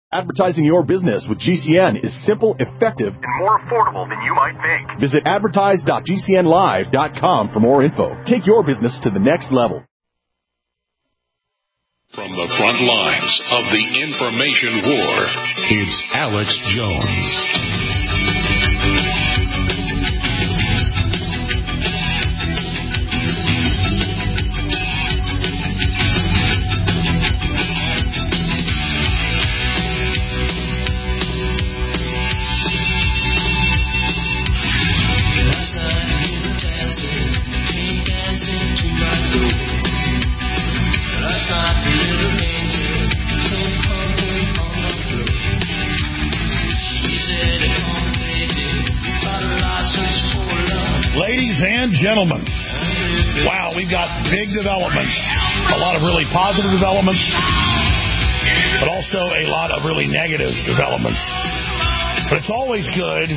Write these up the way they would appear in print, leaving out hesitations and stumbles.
Advertising your business with GCN is simple, effective, and more affordable than you might think. Visit advertise.gcnlive.com for more info. Take your business to the next level. From the front lines of the information war, it's Alex Jones. Ladies and gentlemen, wow, we've got big developments, a lot of really positive developments, but also a lot of really negative developments. But it's always good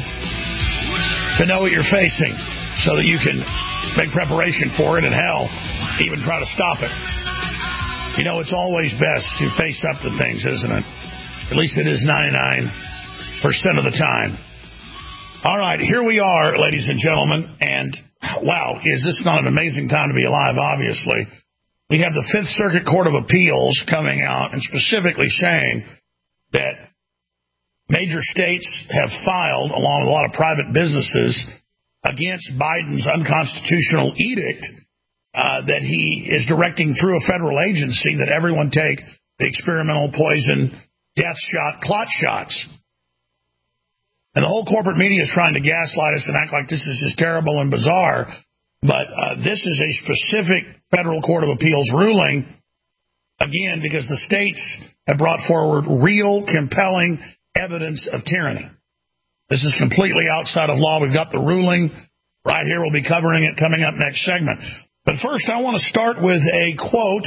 to know what you're facing so that you can make preparation for it and, hell, even try to stop it. You know, it's always best to face up to things, isn't it? At least it is 99% of the time. All right, here we are, ladies and gentlemen, and wow, is this not an amazing time to be alive, obviously. We have the Fifth Circuit Court of Appeals coming out and specifically saying that major states have filed, along with a lot of private businesses, against Biden's unconstitutional edict that he is directing through a federal agency that everyone take the experimental poison death shot, clot shots. And the whole corporate media is trying to gaslight us and act like this is just terrible and bizarre. But this is a specific federal court of appeals ruling, again, because the states have brought forward real, compelling evidence of tyranny. This is completely outside of law. We've got the ruling right here. We'll be covering it coming up next segment. But first, I want to start with a quote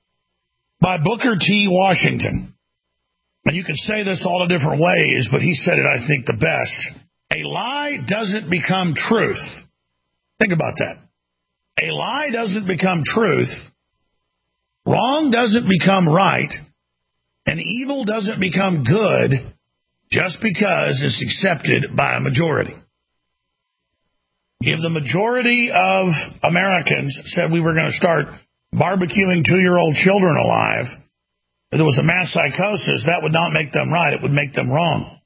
by Booker T. Washington. And you can say this all the different ways, but he said it, I think, the best. A lie doesn't become truth. Think about that. A lie doesn't become truth. Wrong doesn't become right. And evil doesn't become good just because it's accepted by a majority. If the majority of Americans said we were going to start barbecuing 2-year-old children alive, if there was a mass psychosis, that would not make them right. It would make them wrong.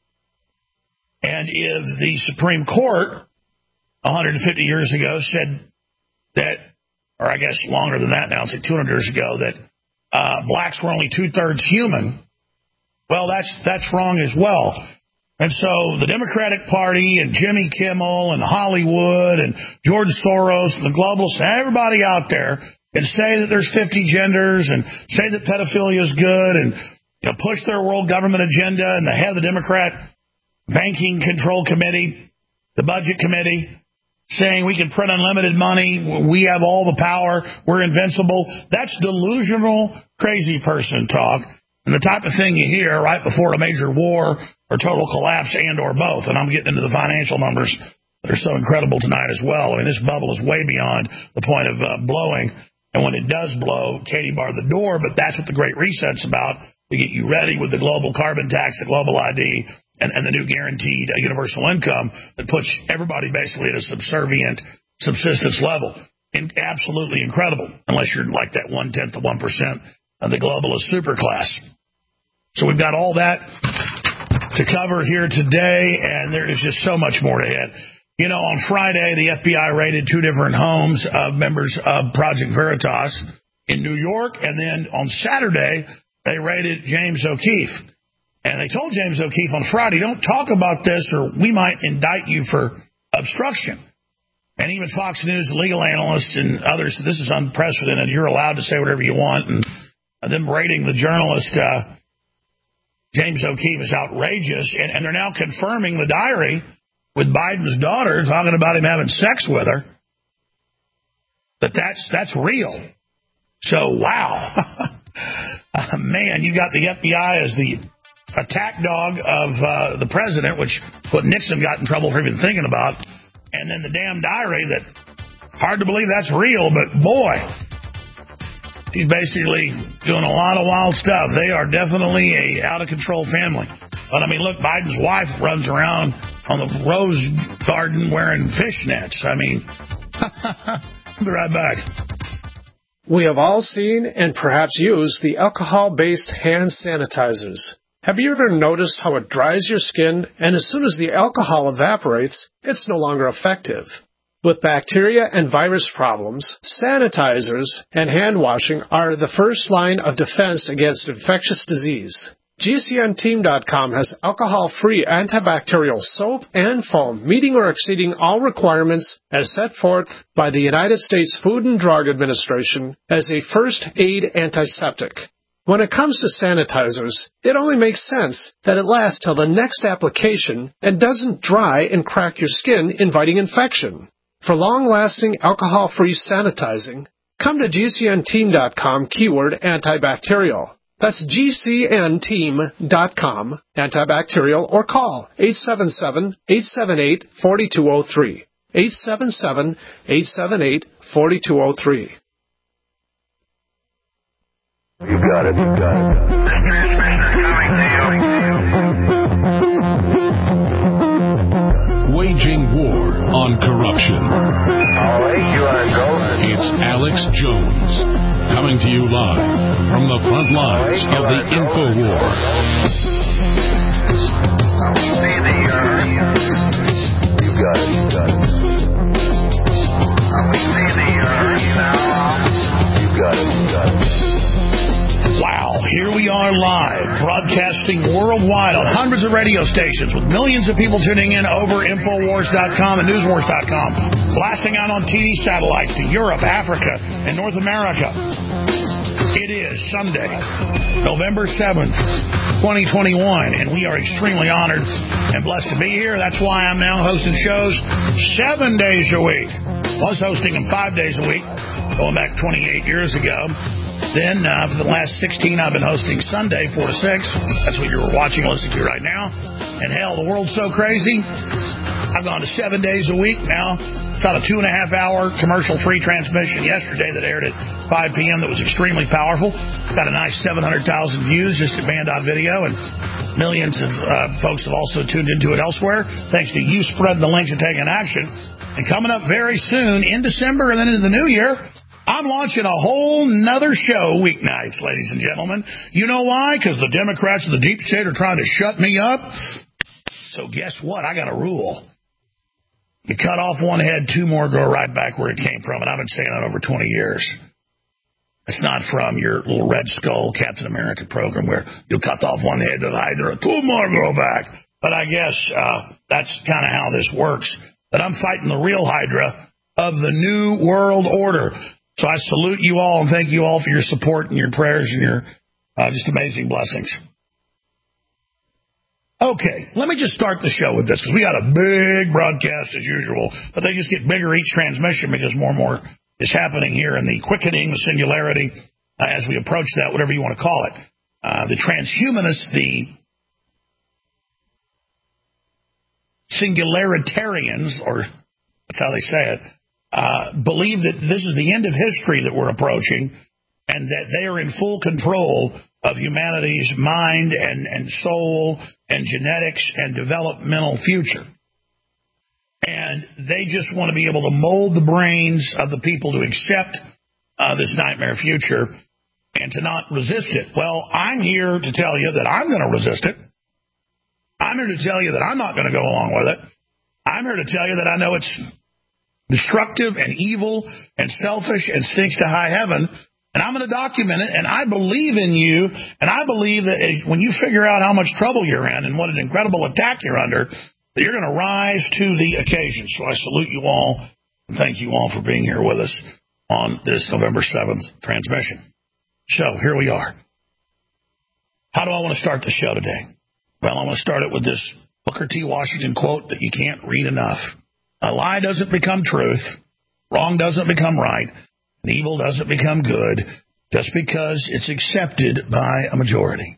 And if the Supreme Court 150 years ago said that, or I guess longer than that now, it's like 200 years ago, that blacks were only 2/3 human, well, that's wrong as well. And so the Democratic Party and Jimmy Kimmel and Hollywood and George Soros and the globalists and everybody out there and say that there's 50 genders and say that pedophilia is good and push their world government agenda, and the head of the Democrat Banking Control Committee, the Budget Committee, saying we can print unlimited money, we have all the power, we're invincible. That's delusional, crazy person talk, and the type of thing you hear right before a major war or total collapse and or both. And I'm getting into the financial numbers that are so incredible tonight as well. I mean, this bubble is way beyond the point of blowing. And when it does blow, Katie barred the door, but that's what the Great Reset's about, to get you ready with the global carbon tax, the global ID, and the new guaranteed universal income that puts everybody basically at a subservient subsistence level. Absolutely incredible, unless you're like that 1/10 of 1% of the globalist superclass. So we've got all that to cover here today, and there is just so much more ahead. On Friday, the FBI raided 2 different homes of members of Project Veritas in New York, and then on Saturday, they raided James O'Keefe. And they told James O'Keefe on Friday, don't talk about this or we might indict you for obstruction. And even Fox News legal analysts and others said this is unprecedented. You're allowed to say whatever you want. And them raiding the journalist James O'Keefe is outrageous. And they're now confirming the diary with Biden's daughter, talking about him having sex with her, that's real. So, wow. Man, you got the FBI as the attack dog of the president, which what Nixon got in trouble for even thinking about. And then the damn diary that, hard to believe that's real, but boy, She's basically doing a lot of wild stuff. They are definitely a out-of-control family. But, I mean, look, Biden's wife runs around on the rose garden wearing fishnets. I mean, I'll be right back. We have all seen and perhaps used the alcohol-based hand sanitizers. Have you ever noticed how it dries your skin, and as soon as the alcohol evaporates, it's no longer effective? With bacteria and virus problems, sanitizers and hand washing are the first line of defense against infectious disease. GCNteam.com has alcohol-free antibacterial soap and foam meeting or exceeding all requirements as set forth by the United States Food and Drug Administration as a first aid antiseptic. When it comes to sanitizers, it only makes sense that it lasts till the next application and doesn't dry and crack your skin, inviting infection. For long-lasting alcohol-free sanitizing, come to GCNteam.com keyword antibacterial. That's GCNteam.com antibacterial or call 877-878-4203. 877-878-4203. You got it. Waging war on corruption. All right, you want to go? It's Alex Jones, coming to you live from the front lines of the info war. You got it. You got it. Wow, here we are live, broadcasting worldwide on hundreds of radio stations with millions of people tuning in over Infowars.com and Newswars.com, blasting out on TV satellites to Europe, Africa, and North America. It is Sunday, November 7th, 2021, and we are extremely honored and blessed to be here. That's why I'm now hosting shows 7 days a week. Was hosting them 5 days a week, going back 28 years ago. Then, for the last 16, I've been hosting Sunday, 4 to 6. That's what you're watching and listening to right now. And hell, the world's so crazy, I've gone to 7 days a week now. It's about a 2.5-hour commercial-free transmission yesterday that aired at 5 p.m. that was extremely powerful. Got a nice 700,000 views just at Band.video, and millions of folks have also tuned into it elsewhere, thanks to you spreading the links and taking action. And coming up very soon, in December and then into the new year, I'm launching a whole nother show weeknights, ladies and gentlemen. You know why? Because the Democrats and the deep state are trying to shut me up. So guess what? I got a rule. You cut off one head, two more go right back where it came from. And I've been saying that over 20 years. It's not from your little Red Skull Captain America program where you cut off one head to the Hydra, two more go back. But I guess that's kind of how this works. But I'm fighting the real Hydra of the New World Order. So I salute you all and thank you all for your support and your prayers and your just amazing blessings. Okay, let me just start the show with this, because we got a big broadcast as usual, but they just get bigger each transmission because more and more is happening here in the quickening, the singularity, as we approach that, whatever you want to call it. The transhumanists, the singularitarians, or that's how they say it, believe that this is the end of history that we're approaching, and that they are in full control of humanity's mind and soul and genetics and developmental future. And they just want to be able to mold the brains of the people to accept this nightmare future and to not resist it. Well, I'm here to tell you that I'm going to resist it. I'm here to tell you that I'm not going to go along with it. I'm here to tell you that I know it's destructive and evil and selfish and stinks to high heaven, and I'm going to document it, and I believe in you, and I believe that when you figure out how much trouble you're in and what an incredible attack you're under, that you're going to rise to the occasion. So I salute you all, and thank you all for being here with us on this November 7th transmission. So here we are. How do I want to start the show today? Well, I want to start it with this Booker T. Washington quote that you can't read enough. A lie doesn't become truth, wrong doesn't become right, and evil doesn't become good just because it's accepted by a majority.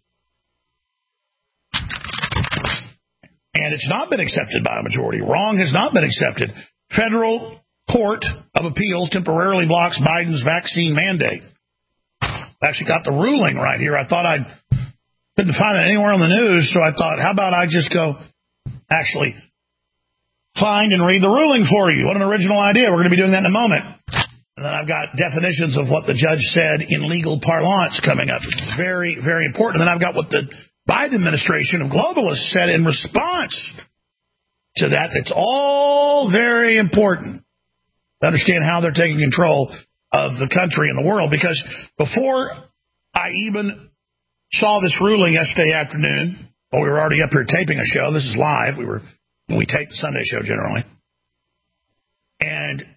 And it's not been accepted by a majority. Wrong has not been accepted. Federal Court of Appeals temporarily blocks Biden's vaccine mandate. Actually got the ruling right here. I thought I couldn't find it anywhere on the news, so I thought, how about I just go actually find and read the ruling for you? What an original idea. We're going to be doing that in a moment. And then I've got definitions of what the judge said in legal parlance coming up. It's very, very important. And then I've got what the Biden administration of globalists said in response to that. It's all very important to understand how they're taking control of the country and the world. Because before I even saw this ruling yesterday afternoon, we were already up here taping a show. This is live. We tape the Sunday show generally. And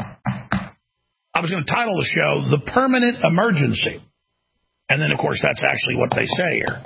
I was going to title the show The Permanent Emergency. And then, of course, that's actually what they say here.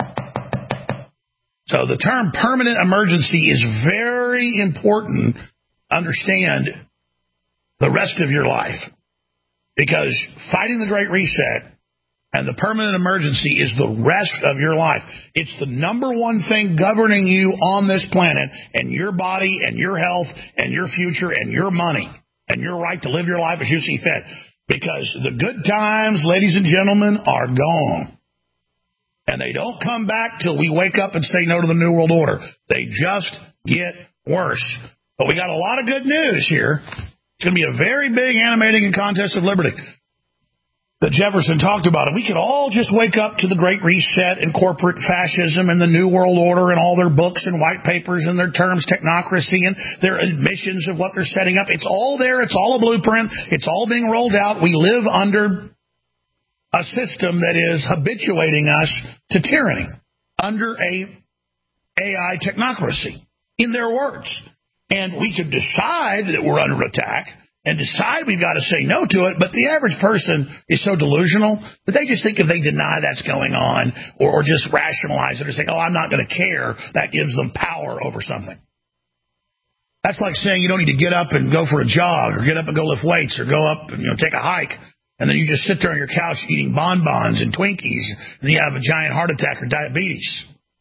So the term permanent emergency is very important to understand the rest of your life. Because fighting the Great Reset and the permanent emergency is the rest of your life. It's the number one thing governing you on this planet and your body and your health and your future and your money and your right to live your life as you see fit. Because the good times, ladies and gentlemen, are gone. And they don't come back till we wake up and say no to the New World Order. They just get worse. But we got a lot of good news here. It's going to be a very big animating and contest of liberty that Jefferson talked about. And we could all just wake up to the Great Reset and corporate fascism and the New World Order and all their books and white papers and their terms, technocracy and their admissions of what they're setting up. It's all there. It's all a blueprint. It's all being rolled out. We live under a system that is habituating us to tyranny under a AI technocracy, in their words. And we could decide that we're under attack and decide we've got to say no to it, but the average person is so delusional that they just think if they deny that's going on or just rationalize it or say, oh, I'm not going to care, that gives them power over something. That's like saying you don't need to get up and go for a jog or get up and go lift weights or go up and take a hike, and then you just sit there on your couch eating bonbons and Twinkies, and then you have a giant heart attack or diabetes.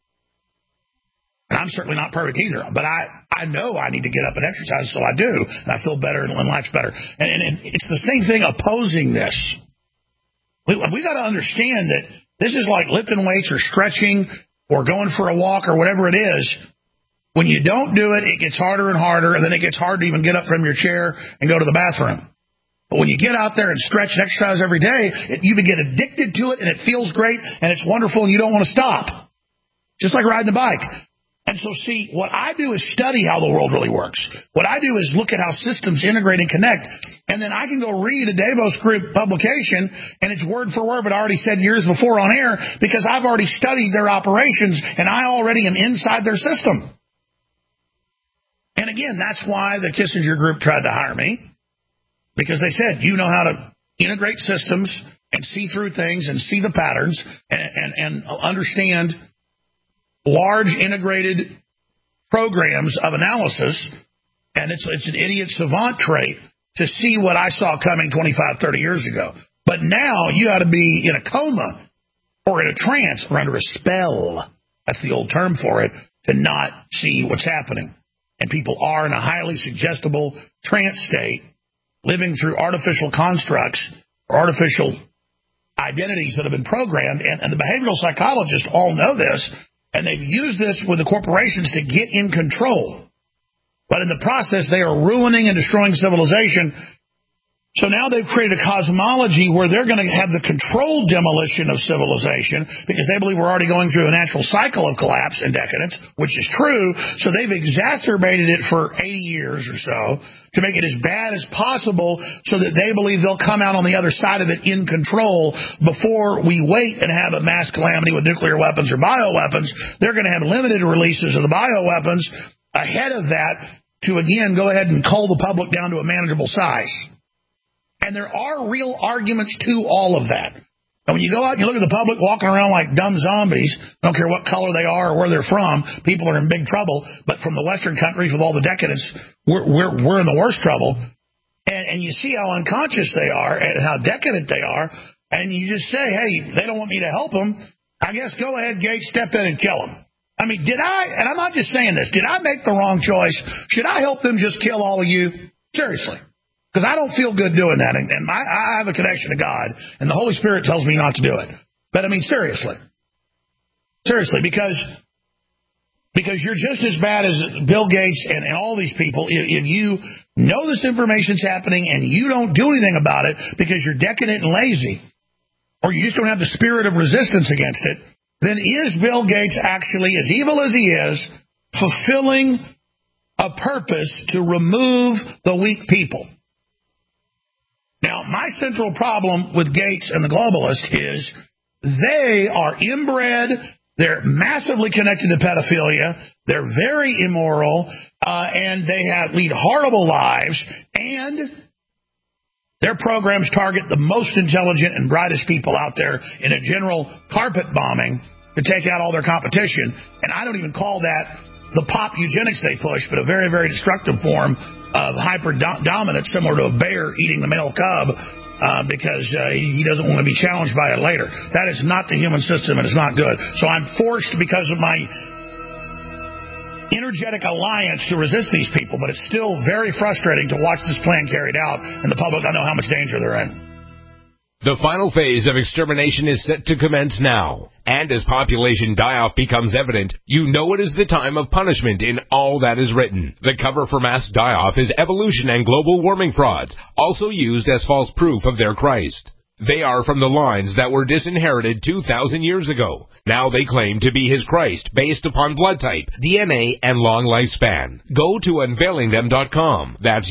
And I'm certainly not perfect either, but I know I need to get up and exercise, so I do, and I feel better and life's better. And it's the same thing opposing this. We got to understand that this is like lifting weights or stretching or going for a walk or whatever it is. When you don't do it, it gets harder and harder, and then it gets hard to even get up from your chair and go to the bathroom. But when you get out there and stretch and exercise every day, you get addicted to it, and it feels great, and it's wonderful, and you don't want to stop. Just like riding a bike. And so, see, what I do is study how the world really works. What I do is look at how systems integrate and connect. And then I can go read a Davos Group publication, and it's word for word what I already said years before on air, because I've already studied their operations, and I already am inside their system. And again, that's why the Kissinger Group tried to hire me, because they said, you know how to integrate systems and see through things and see the patterns and understand large integrated programs of analysis, and it's an idiot savant trait to see what I saw coming 25, 30 years ago. But now you ought to be in a coma or in a trance or under a spell. That's the old term for it, to not see what's happening. And people are in a highly suggestible trance state, living through artificial constructs or artificial identities that have been programmed. And the behavioral psychologists all know this. And they've used this with the corporations to get in control. But in the process, they are ruining and destroying civilization. So now they've created a cosmology where they're going to have the controlled demolition of civilization because they believe we're already going through a natural cycle of collapse and decadence, which is true. So they've exacerbated it for 80 years or so to make it as bad as possible so that they believe they'll come out on the other side of it in control before we wait and have a mass calamity with nuclear weapons or bioweapons. They're going to have limited releases of the bioweapons ahead of that to, again, go ahead and cull the public down to a manageable size. And there are real arguments to all of that. And when you go out and you look at the public walking around like dumb zombies, don't care what color they are or where they're from, people are in big trouble. But from the Western countries with all the decadence, we're in the worst trouble. And you see how unconscious they are and how decadent they are. And you just say, hey, they don't want me to help them. I guess go ahead, Gates, step in and kill them. I mean, and I'm not just saying this, did I make the wrong choice? Should I help them just kill all of you? Seriously. Because I don't feel good doing that. And I have a connection to God, and the Holy Spirit tells me not to do it. But, I mean, seriously. Seriously, because you're just as bad as Bill Gates and all these people. If you know this information's happening and you don't do anything about it because you're decadent and lazy, or you just don't have the spirit of resistance against it, then is Bill Gates actually, as evil as he is, fulfilling a purpose to remove the weak people? Now, my central problem with Gates and the globalists is they are inbred, they're massively connected to pedophilia, they're very immoral, and they lead horrible lives, and their programs target the most intelligent and brightest people out there in a general carpet bombing to take out all their competition. And I don't even call that the pop eugenics they push, but a very, very destructive form of hyper-dominance, similar to a bear eating the male cub because he doesn't want to be challenged by it later. That is not the human system, and it's not good. So I'm forced, because of my energetic alliance, to resist these people, but it's still very frustrating to watch this plan carried out, and the public don't know how much danger they're in. The final phase of extermination is set to commence now. And as population die-off becomes evident, you know it is the time of punishment in all that is written. The cover for mass die-off is evolution and global warming frauds, also used as false proof of their Christ. They are from the lines that were disinherited 2,000 years ago. Now they claim to be his Christ based upon blood type, DNA, and long lifespan. Go to unveilingthem.com. That's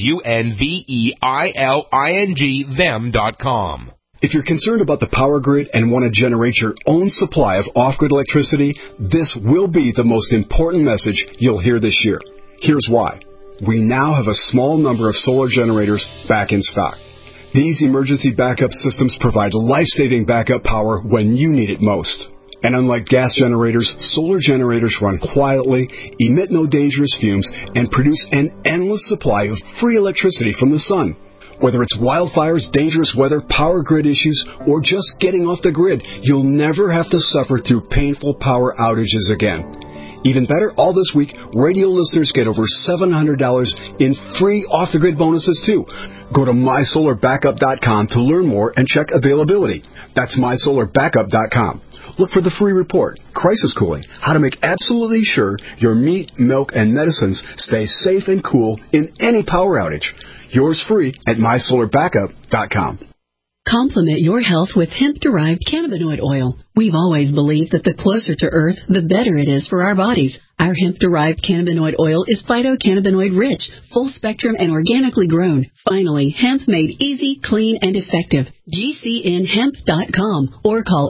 UNVEILING them.com. If you're concerned about the power grid and want to generate your own supply of off-grid electricity, this will be the most important message you'll hear this year. Here's why. We now have a small number of solar generators back in stock. These emergency backup systems provide life-saving backup power when you need it most. And unlike gas generators, solar generators run quietly, emit no dangerous fumes, and produce an endless supply of free electricity from the sun. Whether it's wildfires, dangerous weather, power grid issues, or just getting off the grid, you'll never have to suffer through painful power outages again. Even better, all this week, radio listeners get over $700 in free off-the-grid bonuses, too. Go to mysolarbackup.com to learn more and check availability. That's mysolarbackup.com. Look for the free report, Crisis Cooling, how to make absolutely sure your meat, milk, and medicines stay safe and cool in any power outage. Yours free at mysolarbackup.com. Complement your health with hemp-derived cannabinoid oil. We've always believed that the closer to Earth, the better it is for our bodies. Our hemp-derived cannabinoid oil is phytocannabinoid-rich, full-spectrum, and organically grown. Finally, hemp made easy, clean, and effective. GCNhemp.com or call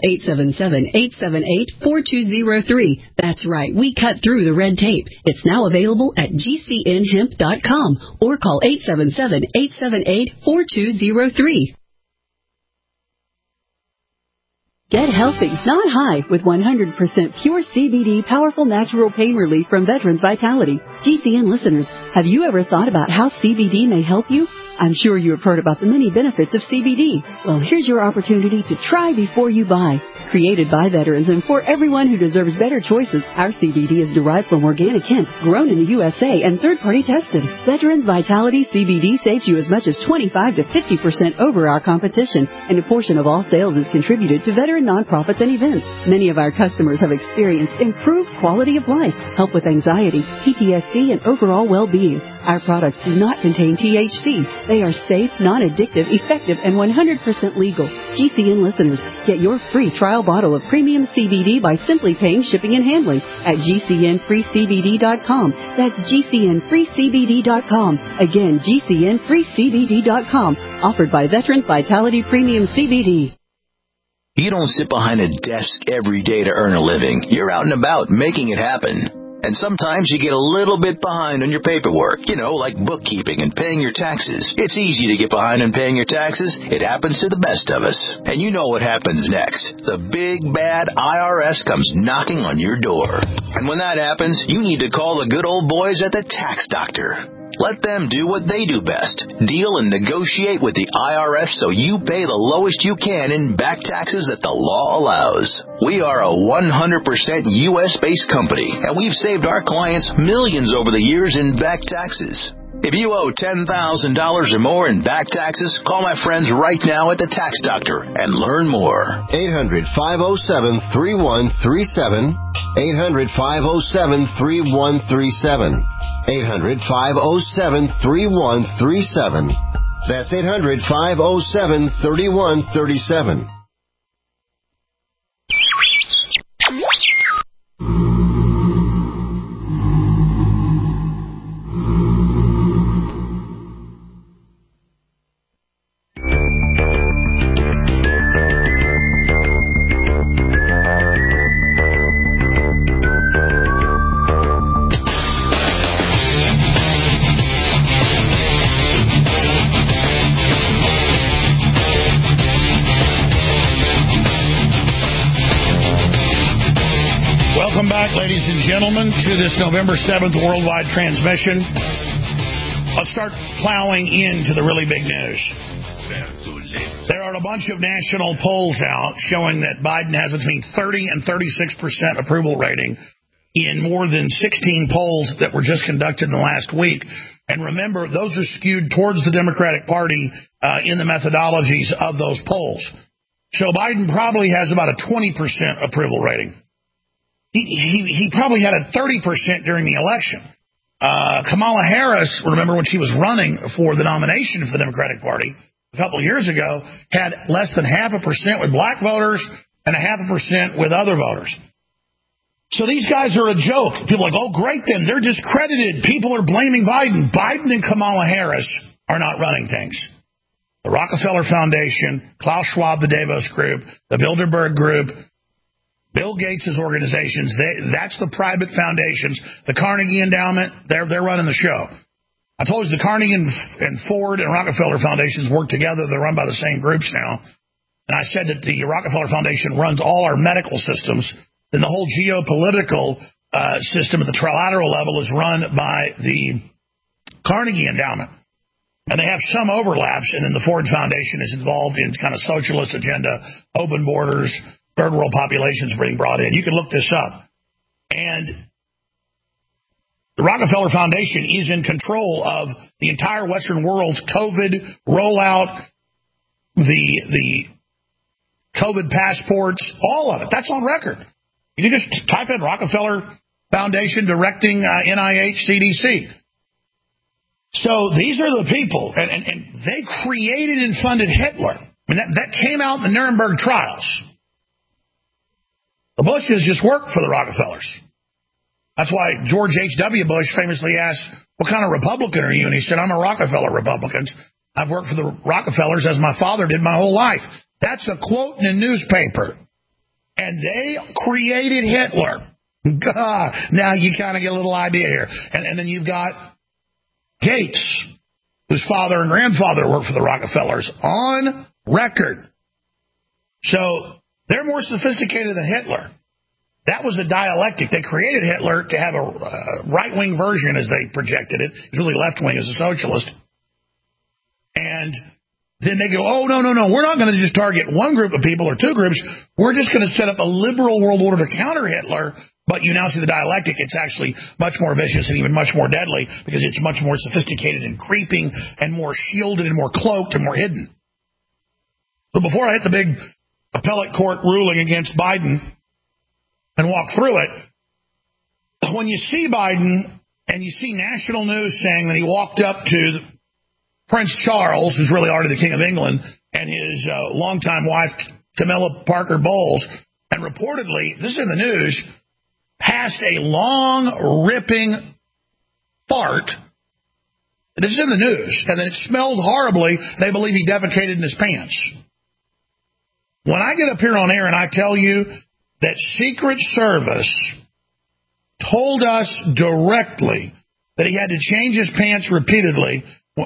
877-878-4203. That's right, we cut through the red tape. It's now available at GCNhemp.com or call 877-878-4203. Get healthy, not high, with 100% pure CBD powerful natural pain relief from Veterans Vitality. GCN listeners, have you ever thought about how CBD may help you? I'm sure you have heard about the many benefits of CBD. Well, here's your opportunity to try before you buy. Created by veterans and for everyone who deserves better choices, our CBD is derived from organic hemp, grown in the USA, and third-party tested. Veterans Vitality CBD saves you as much as 25 to 50% over our competition, and a portion of all sales is contributed to veteran nonprofits and events. Many of our customers have experienced improved quality of life, help with anxiety, PTSD, and overall well-being. Our products do not contain THC. They are safe, non-addictive, effective, and 100% legal. GCN listeners, get your free trial bottle of premium CBD by simply paying shipping and handling at GCNFreeCBD.com. That's GCNFreeCBD.com. Again, GCNFreeCBD.com. Offered by Veterans Vitality Premium CBD. You don't sit behind a desk every day to earn a living. You're out and about making it happen. And sometimes you get a little bit behind on your paperwork, like bookkeeping and paying your taxes. It's easy to get behind on paying your taxes. It happens to the best of us. And you know what happens next. The big, bad IRS comes knocking on your door. And when that happens, you need to call the good old boys at the Tax Doctor. Let them do what they do best. Deal and negotiate with the IRS so you pay the lowest you can in back taxes that the law allows. We are a 100% U.S.-based company, and we've saved our clients millions over the years in back taxes. If you owe $10,000 or more in back taxes, call my friends right now at the Tax Doctor and learn more. 800-507-3137. 800-507-3137. 800-507-3137. That's 800-507-3137. Welcome back, ladies and gentlemen, to this November 7th worldwide transmission. Let's start plowing into the really big news. There are a bunch of national polls out showing that Biden has between 30 and 36% approval rating in more than 16 polls that were just conducted in the last week. And remember, those are skewed towards the Democratic Party in the methodologies of those polls. So Biden probably has about a 20% approval rating. He probably had a 30% during the election. Kamala Harris, remember when she was running for the nomination for the Democratic Party a couple of years ago, had less than 0.5% with black voters and 0.5% with other voters. So these guys are a joke. People are like, oh, great then. They're discredited. People are blaming Biden. Biden and Kamala Harris are not running things. The Rockefeller Foundation, Klaus Schwab, the Davos Group, the Bilderberg Group, Bill Gates' organizations, that's the private foundations. The Carnegie Endowment, they're running the show. I told you the Carnegie and Ford and Rockefeller Foundations work together. They're run by the same groups now. And I said that the Rockefeller Foundation runs all our medical systems. Then the whole geopolitical system at the trilateral level is run by the Carnegie Endowment. And they have some overlaps. And then the Ford Foundation is involved in kind of socialist agenda, open borders, third world populations being brought in. You can look this up. And the Rockefeller Foundation is in control of the entire Western world's COVID rollout, the COVID passports, all of it. That's on record. You can just type in Rockefeller Foundation directing NIH, CDC. So these are the people, and they created and funded Hitler. I mean, that came out in the Nuremberg trials. The Bushes just worked for the Rockefellers. That's why George H.W. Bush famously asked, what kind of Republican are you? And he said, I'm a Rockefeller Republican. I've worked for the Rockefellers as my father did my whole life. That's a quote in a newspaper. And they created Hitler. Now you kind of get a little idea here. And then you've got Gates, whose father and grandfather worked for the Rockefellers, on record. So they're more sophisticated than Hitler. That was a dialectic. They created Hitler to have a right-wing version, as they projected it. He's really left-wing as a socialist. And then they go, oh, no. We're not going to just target one group of people or two groups. We're just going to set up a liberal world order to counter Hitler. But you now see the dialectic. It's actually much more vicious and even much more deadly because it's much more sophisticated and creeping and more shielded and more cloaked and more hidden. So before I hit the big appellate court ruling against Biden and walk through it, when you see Biden and you see national news saying that he walked up to Prince Charles, who's really already the King of England, and his longtime wife, Camilla Parker Bowles, and reportedly, this is in the news, passed a long, ripping fart. This is in the news, and then it smelled horribly. They believe he defecated in his pants. When I get up here on air and I tell you that Secret Service told us directly that he had to change his pants repeatedly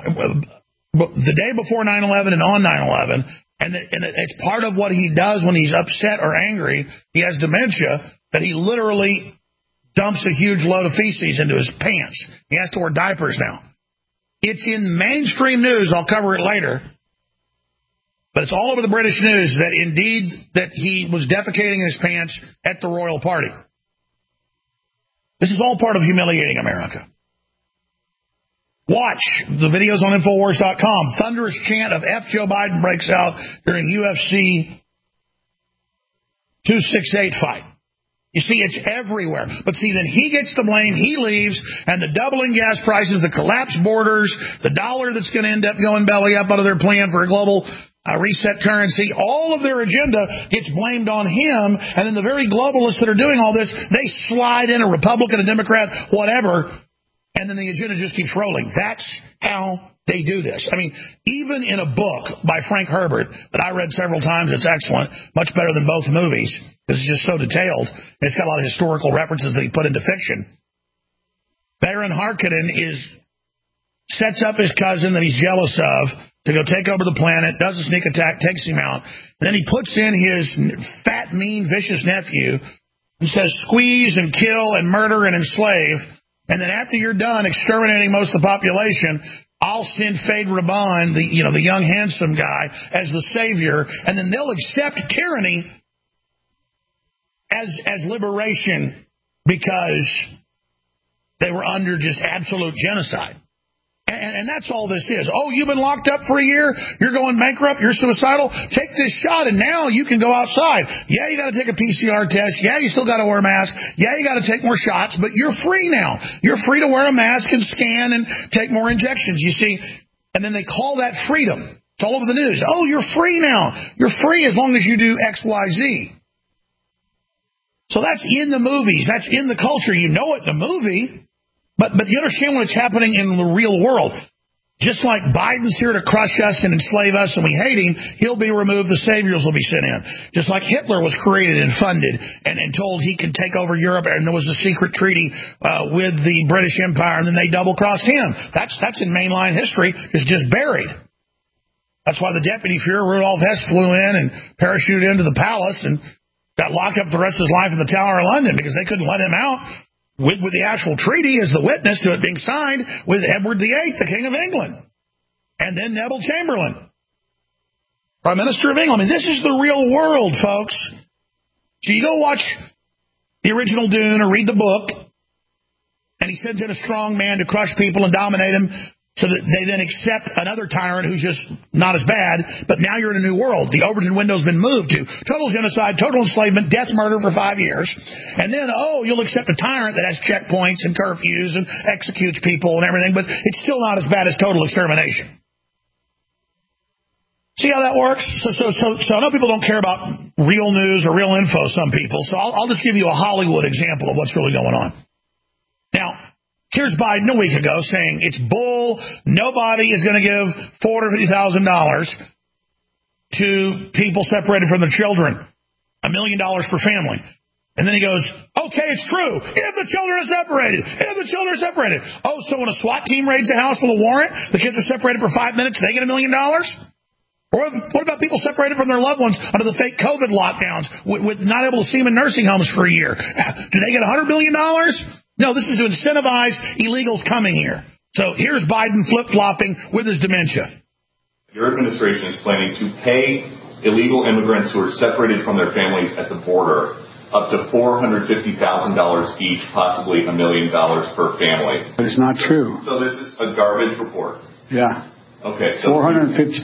the day before 9/11 and on 9/11, and it's part of what he does when he's upset or angry, he has dementia, that he literally dumps a huge load of feces into his pants. He has to wear diapers now. It's in mainstream news. I'll cover it later. But it's all over the British news that indeed that he was defecating in his pants at the royal party. This is all part of humiliating America. Watch the videos on Infowars.com. Thunderous chant of F. Joe Biden breaks out during UFC 268 fight. You see, it's everywhere. But see, then he gets the blame, he leaves, and the doubling gas prices, the collapsed borders, the dollar that's going to end up going belly up out of their plan for a global reset currency, all of their agenda gets blamed on him, and then the very globalists that are doing all this, they slide in a Republican, a Democrat, whatever, and then the agenda just keeps rolling. That's how they do this. I mean, even in a book by Frank Herbert that I read several times, it's excellent, much better than both movies. This is just so detailed. And it's got a lot of historical references that he put into fiction. Baron Harkonnen sets up his cousin that he's jealous of to go take over the planet, does a sneak attack, takes him out. Then he puts in his fat, mean, vicious nephew and says, squeeze and kill and murder and enslave. And then after you're done exterminating most of the population, I'll send Fade Raban, the young handsome guy, as the savior, and then they'll accept tyranny as liberation because they were under just absolute genocide. And that's all this is. Oh, you've been locked up for a year? You're going bankrupt? You're suicidal? Take this shot, and now you can go outside. Yeah, you got to take a PCR test. Yeah, you still got to wear a mask. Yeah, you got to take more shots, but you're free now. You're free to wear a mask and scan and take more injections, you see. And then they call that freedom. It's all over the news. Oh, you're free now. You're free as long as you do X, Y, Z. So that's in the movies. That's in the culture. You know it in the movie. But you understand when it's happening in the real world. Just like Biden's here to crush us and enslave us and we hate him, he'll be removed, the saviors will be sent in. Just like Hitler was created and funded and told he could take over Europe, and there was a secret treaty with the British Empire, and then they double-crossed him. That's in mainline history. It's just buried. That's why the deputy Fuhrer, Rudolf Hess, flew in and parachuted into the palace and got locked up the rest of his life in the Tower of London because they couldn't let him out. With the actual treaty as the witness to it being signed with Edward VIII, the King of England, and then Neville Chamberlain, Prime Minister of England. I mean, this is the real world, folks. So you go watch the original Dune or read the book, and he sends in a strong man to crush people and dominate them so that they then accept another tyrant who's just not as bad, but now you're in a new world. The Overton window's been moved to total genocide, total enslavement, death, murder for 5 years. And then, you'll accept a tyrant that has checkpoints and curfews and executes people and everything, but it's still not as bad as total extermination. See how that works? So I know people don't care about real news or real info, some people, so I'll just give you a Hollywood example of what's really going on. Now, here's Biden a week ago saying it's bull. Nobody is going to give $450,000 to people separated from their children. $1 million per family. And then he goes, okay, it's true. If the children are separated. If the children are separated. Oh, so when a SWAT team raids a house with a warrant, the kids are separated for 5 minutes, they get $1 million? Or what about people separated from their loved ones under the fake COVID lockdowns with not able to see them in nursing homes for a year? Do they get $100 million? No, this is to incentivize illegals coming here. So here's Biden flip-flopping with his dementia. Your administration is planning to pay illegal immigrants who are separated from their families at the border up to $450,000 each, possibly $1 million per family. But it's not true. So this is a garbage report. Yeah. Okay. So $450,000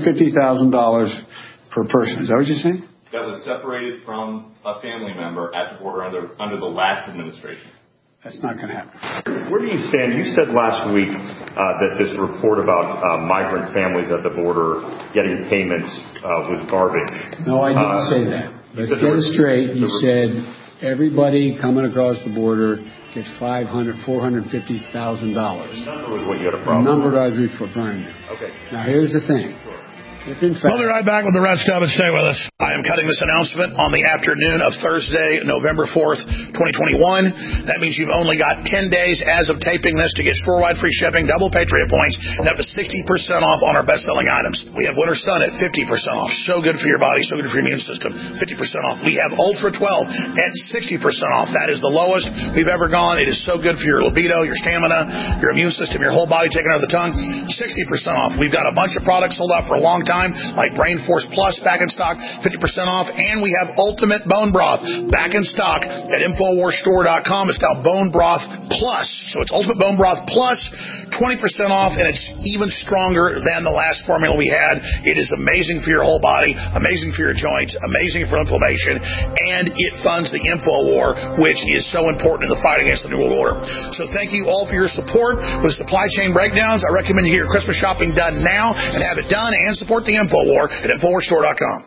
per person. Is that what you're saying? That was separated from a family member at the border under the last administration. That's not going to happen. Where do you stand? You said last week that this report about migrant families at the border getting payments was garbage. No, I didn't say that. Let's get it straight. You said everybody coming across the border gets $450,000. The number was what you had a problem with. The number I was referring to. Okay. Now, here's the thing. If in fact, we'll be right back with the rest of it. Stay with us. I am cutting this announcement on the afternoon of Thursday, November 4th, 2021. That means you've only got 10 days as of taping this to get store-wide free shipping, double Patriot points, and up to 60% off on our best-selling items. We have Winter Sun at 50% off. So good for your body, so good for your immune system. 50% off. We have Ultra 12 at 60% off. That is the lowest we've ever gone. It is so good for your libido, your stamina, your immune system, your whole body taken out of the tongue. 60% off. We've got a bunch of products sold out for a long time, like Brain Force Plus back in stock, 50% off, and we have Ultimate Bone Broth back in stock at InfoWarsStore.com. It's now Bone Broth Plus. So it's Ultimate Bone Broth Plus, 20% off, and it's even stronger than the last formula we had. It is amazing for your whole body, amazing for your joints, amazing for inflammation, and it funds the InfoWar, which is so important in the fight against the New World Order. So thank you all for your support with supply chain breakdowns. I recommend you get your Christmas shopping done now and have it done, and support the InfoWar at InfoWarsStore.com.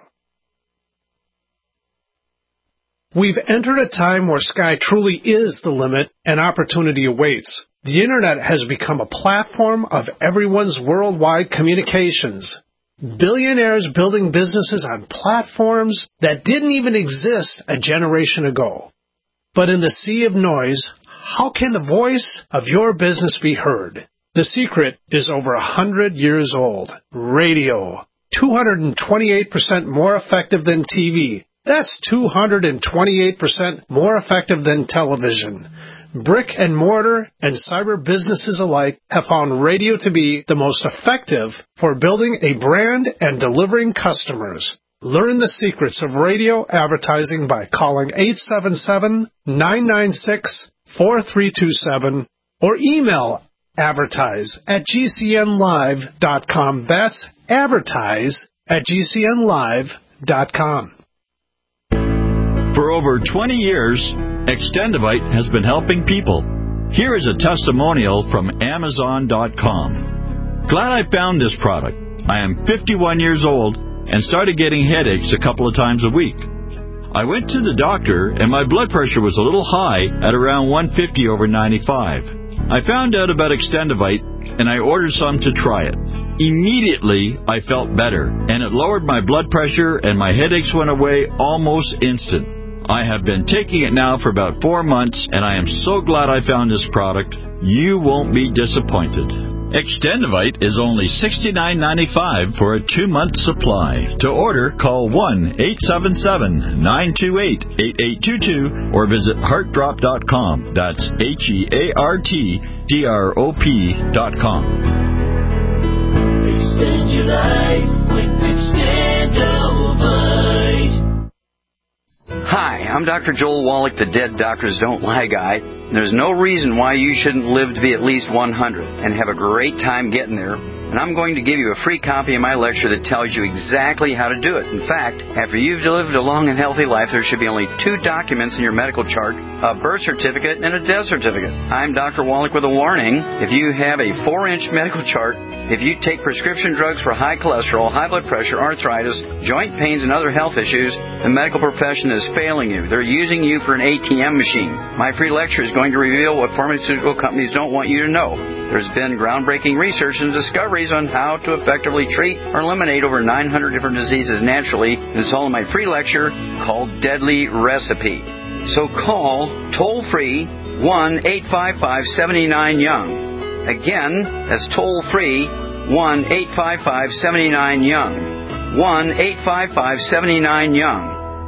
We've entered a time where sky truly is the limit and opportunity awaits. The Internet has become a platform of everyone's worldwide communications. Billionaires building businesses on platforms that didn't even exist a generation ago. But in the sea of noise, how can the voice of your business be heard? The secret is over 100 years old. Radio. 228% more effective than TV. That's 228% more effective than television. Brick and mortar and cyber businesses alike have found radio to be the most effective for building a brand and delivering customers. Learn the secrets of radio advertising by calling 877-996-4327 or email advertise@gcnlive.com. That's advertise@gcnlive.com. For over 20 years, Extendivite has been helping people. Here is a testimonial from Amazon.com. Glad I found this product. I am 51 years old and started getting headaches a couple of times a week. I went to the doctor and my blood pressure was a little high at around 150 over 95. I found out about Extendivite and I ordered some to try it. Immediately, I felt better, and it lowered my blood pressure and my headaches went away almost instant. I have been taking it now for about 4 months, and I am so glad I found this product. You won't be disappointed. Extendivite is only $69.95 for a 2-month supply. To order, call 1-877-928-8822 or visit heartdrop.com. That's HEARTDROP.com. Extend your life with Extendivite. Hi, I'm Dr. Joel Wallach, the Dead Doctors Don't Lie guy. There's no reason why you shouldn't live to be at least 100 and have a great time getting there. And I'm going to give you a free copy of my lecture that tells you exactly how to do it. In fact, after you've lived a long and healthy life, there should be only 2 documents in your medical chart, a birth certificate and a death certificate. I'm Dr. Wallach with a warning. If you have a 4-inch medical chart, if you take prescription drugs for high cholesterol, high blood pressure, arthritis, joint pains, and other health issues, the medical profession is failing you. They're using you for an ATM machine. My free lecture is going to reveal what pharmaceutical companies don't want you to know. There's been groundbreaking research and discoveries on how to effectively treat or eliminate over 900 different diseases naturally. And it's all in my free lecture called Deadly Recipe. So call toll-free 1-855-79-YOUNG. Again, that's toll-free 1-855-79-YOUNG. 1-855-79-YOUNG.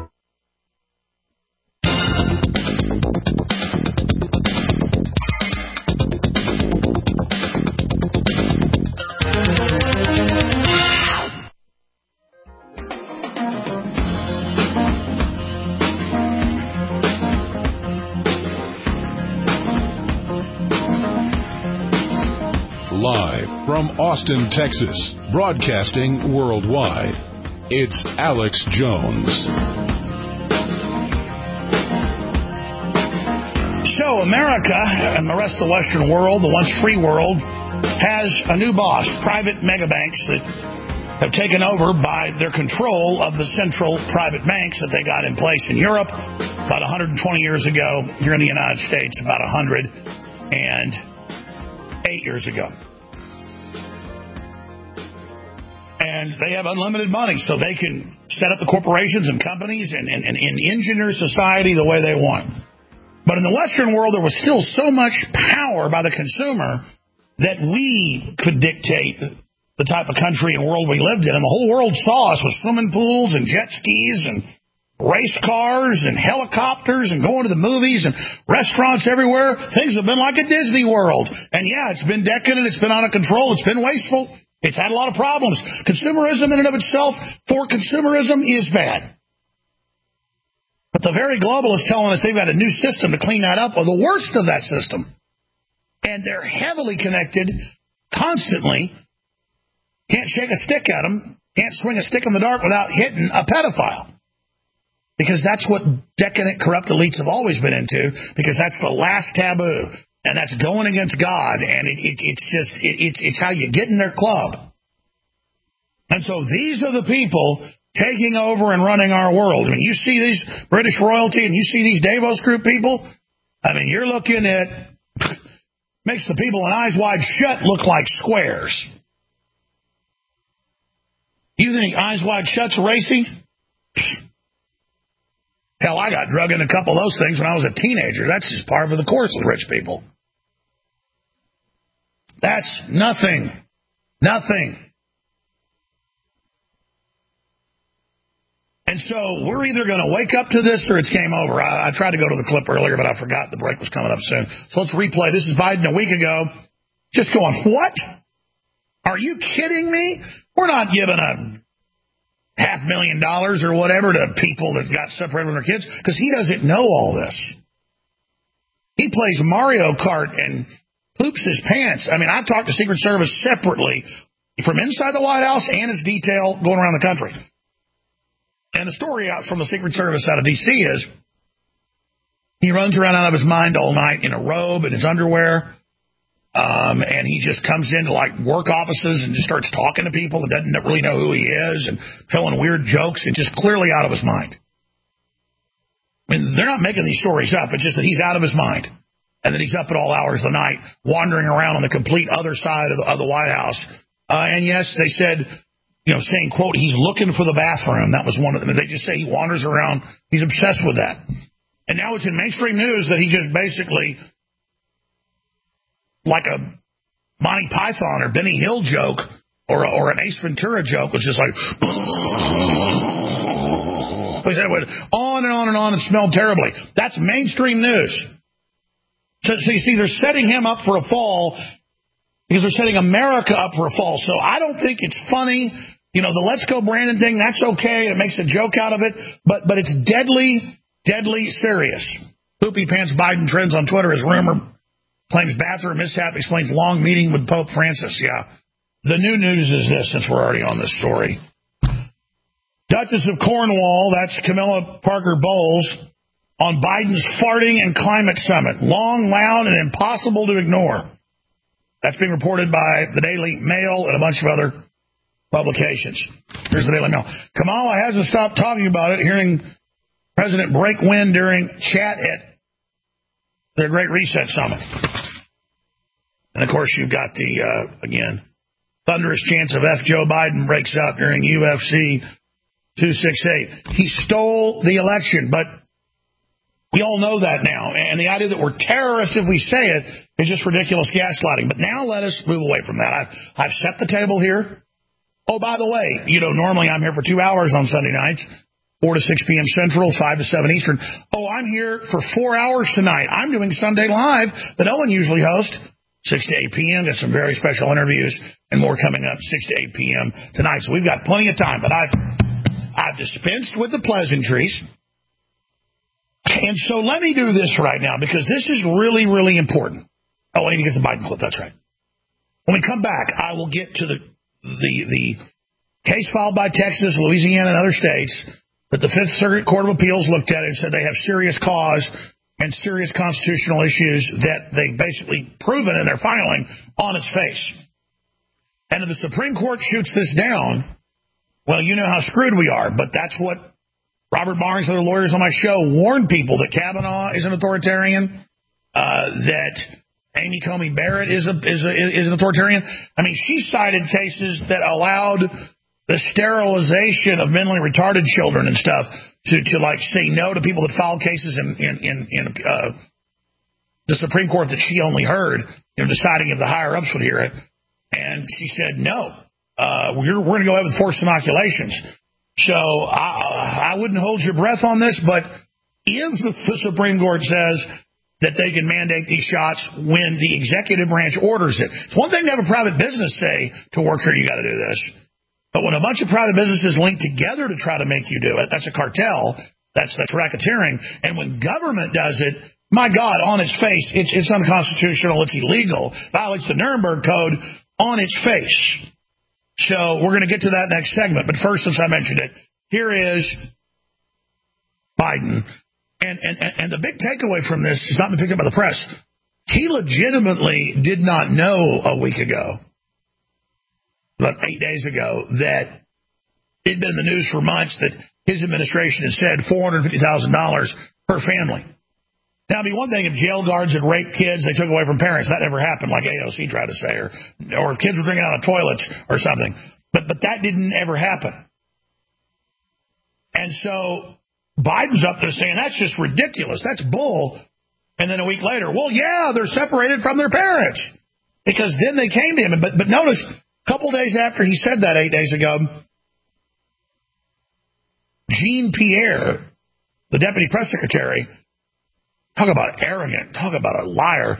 Live from Austin, Texas, broadcasting worldwide, it's Alex Jones. So America and the rest of the Western world, the once free world, has a new boss, private megabanks that have taken over by their control of the central private banks that they got in place in Europe about 120 years ago, here in the United States about 108 years ago. And they have unlimited money, so they can set up the corporations and companies and engineer society the way they want. But in the Western world, there was still so much power by the consumer that we could dictate the type of country and world we lived in. And the whole world saw us with swimming pools and jet skis and race cars and helicopters and going to the movies and restaurants everywhere. Things have been like a Disney World. And yeah, it's been decadent, it's been out of control, it's been wasteful. It's had a lot of problems. Consumerism in and of itself for consumerism is bad. But the very globalists telling us they've got a new system to clean that up, or the worst of that system. And they're heavily connected, constantly. Can't shake a stick at them. Can't swing a stick in the dark without hitting a pedophile. Because that's what decadent, corrupt elites have always been into, because that's the last taboo. And that's going against God, and it's how you get in their club. And so these are the people taking over and running our world. I mean, you see these British royalty and you see these Davos Group people. I mean, you're looking at, makes the people in Eyes Wide Shut look like squares. You think Eyes Wide Shut's racy? Hell, I got drug in a couple of those things when I was a teenager. That's just par for the course with rich people. That's nothing. Nothing. And so we're either going to wake up to this or it's game over. I tried to go to the clip earlier, but I forgot the break was coming up soon. So let's replay. This is Biden a week ago. Just going, what? Are you kidding me? We're not giving a $500,000 or whatever to people that got separated from their kids, because he doesn't know all this. He plays Mario Kart and poops his pants. I mean, I've talked to Secret Service separately from inside the White House and his detail going around the country. And the story out from the Secret Service out of D.C. is he runs around out of his mind all night in a robe and his underwear. And he just comes into like work offices and just starts talking to people that doesn't really know who he is and telling weird jokes and just clearly out of his mind. I mean, they're not making these stories up. It's just that he's out of his mind. And then he's up at all hours of the night, wandering around on the complete other side of the White House. And yes, they said, saying, quote, he's looking for the bathroom. That was one of them. They just say he wanders around. He's obsessed with that. And now it's in mainstream news that he just basically, like a Monty Python or Benny Hill joke or an Ace Ventura joke, was just like, it went on and on and on and smelled terribly. That's mainstream news. So you see, they're setting him up for a fall because they're setting America up for a fall. So I don't think it's funny. The Let's Go Brandon thing, that's okay. It makes a joke out of it. But it's deadly, deadly serious. Poopy Pants Biden trends on Twitter as rumor. Claims bathroom mishap, explains long meeting with Pope Francis. Yeah. The new news is this, since we're already on this story. Duchess of Cornwall, that's Camilla Parker Bowles, on Biden's farting and climate summit. Long, loud, and impossible to ignore. That's being reported by the Daily Mail and a bunch of other publications. Here's the Daily Mail. Kamala hasn't stopped talking about it, hearing President break wind during chat at the Great Reset Summit. And, of course, you've got the, again, thunderous chance of F. Joe Biden breaks out during UFC 268. He stole the election, but we all know that now, and the idea that we're terrorists if we say it is just ridiculous gaslighting. But now let us move away from that. I've set the table here. Oh, by the way, normally I'm here for 2 hours on Sunday nights, 4 to 6 p.m. Central, 5 to 7 Eastern. Oh, I'm here for 4 hours tonight. I'm doing Sunday Live that Owen usually hosts, 6 to 8 p.m. Got some very special interviews and more coming up 6 to 8 p.m. tonight. So we've got plenty of time. But I've dispensed with the pleasantries. And so let me do this right now, because this is really, really important. Oh, I need to get the Biden clip. That's right. When we come back, I will get to the case filed by Texas, Louisiana, and other states that the Fifth Circuit Court of Appeals looked at and said they have serious cause and serious constitutional issues that they've basically proven in their filing on its face. And if the Supreme Court shoots this down, well, you know how screwed we are. But that's what Robert Barnes and other lawyers on my show warned people, that Kavanaugh is an authoritarian, that Amy Coney Barrett is an authoritarian. I mean, she cited cases that allowed the sterilization of mentally retarded children and stuff to like say no to people that filed cases in the Supreme Court that she only heard, deciding if the higher ups would hear it. And she said no. We're going to go ahead with forced inoculations. So I wouldn't hold your breath on this, but if the Supreme Court says that they can mandate these shots when the executive branch orders it. It's one thing to have a private business say to a worker, you got to do this. But when a bunch of private businesses link together to try to make you do it, that's a cartel. That's racketeering. And when government does it, my God, on its face, it's unconstitutional, it's illegal, violates the Nuremberg Code on its face. So we're going to get to that next segment. But first, since I mentioned it, here is Biden. And the big takeaway from this has not been picked up by the press. He legitimately did not know a week ago, about 8 days ago, that it had been in the news for months that his administration has said $450,000 per family. Now, it'd be one thing if jail guards had raped kids they took away from parents. That never happened, like AOC tried to say, or if kids were drinking out of toilets or something. But that didn't ever happen. And so Biden's up there saying, that's just ridiculous. That's bull. And then a week later, well, yeah, they're separated from their parents. Because then they came to him. But notice, a couple days after he said that 8 days ago, Jean Pierre, the deputy press secretary, talk about arrogant, talk about a liar,